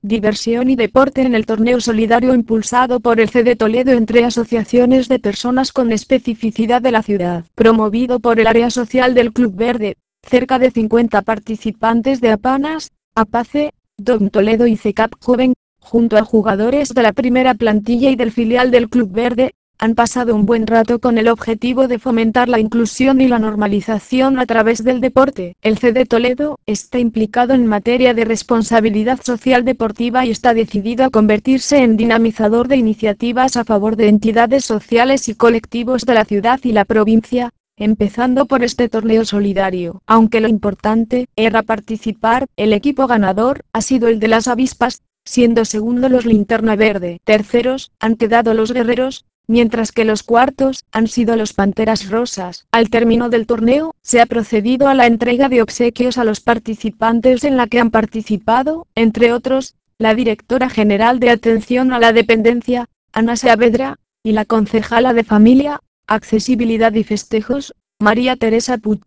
diversión y deporte en el torneo solidario impulsado por el CD Toledo entre asociaciones de personas con especificidad de la ciudad, promovido por el área social del Club Verde. Cerca de 50 participantes de Apanas, Apace, Dom Toledo y CECAP Joven, junto a jugadores de la primera plantilla y del filial del Club Verde, han pasado un buen rato con el objetivo de fomentar la inclusión y la normalización a través del deporte. El CD Toledo está implicado en materia de responsabilidad social deportiva y está decidido a convertirse en dinamizador de iniciativas a favor de entidades sociales y colectivos de la ciudad y la provincia, empezando por este torneo solidario. Aunque lo importante era participar, el equipo ganador ha sido el de las avispas, siendo segundo los Linterna Verde. Terceros han quedado los guerreros, mientras que los cuartos han sido los Panteras Rosas. Al término del torneo, se ha procedido a la entrega de obsequios a los participantes en la que han participado, entre otros, la directora general de Atención a la Dependencia, Ana Saavedra, y la concejala de Familia, Accesibilidad y Festejos, María Teresa Puig.